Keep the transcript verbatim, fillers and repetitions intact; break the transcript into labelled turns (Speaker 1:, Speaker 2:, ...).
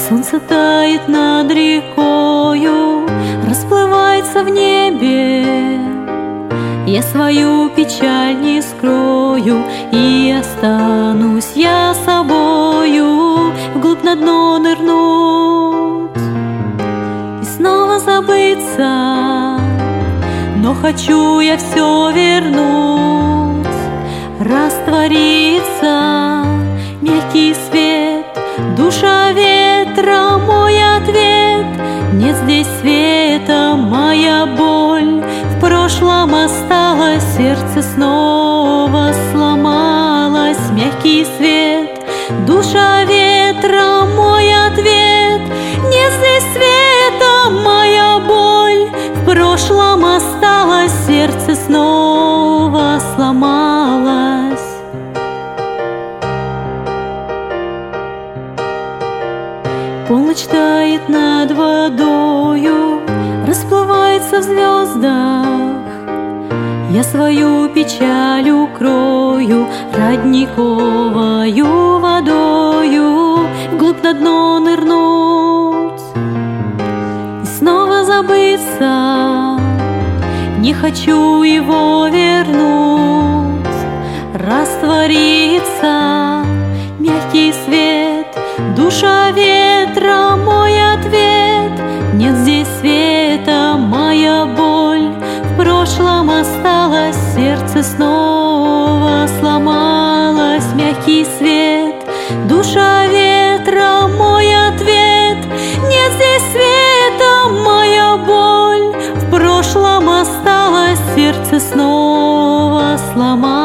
Speaker 1: Солнце тает над рекою, расплывается в небе. Я свою печаль не скрою, и останусь я собою, вглубь на дно нырнуть и снова забыться. Но хочу я все вернуть, раствориться, мягкий свет, душа ветра, мой ответ. Нет здесь света, моя боль в прошлом осталась, сердце снова сломалось. Мягкий свет, душа ветра, мой ответ. Нет здесь света, моя боль в прошлом осталась, сердце снова сломалось. Полночь тает над водою, расплывается в звездах. Я свою печаль укрою родниковою водою, вглубь на дно нырнуть и снова забыться. Не хочу его вернуть, раствориться, мягкий свет, душа ветра, мой ответ. Нет здесь света, моя боль в прошлом осталась, сердце снова сломалось. Мягкий свет, душа ветра, мой ответ. Нет здесь света, моя боль в прошлом осталась, сердце снова сломалось.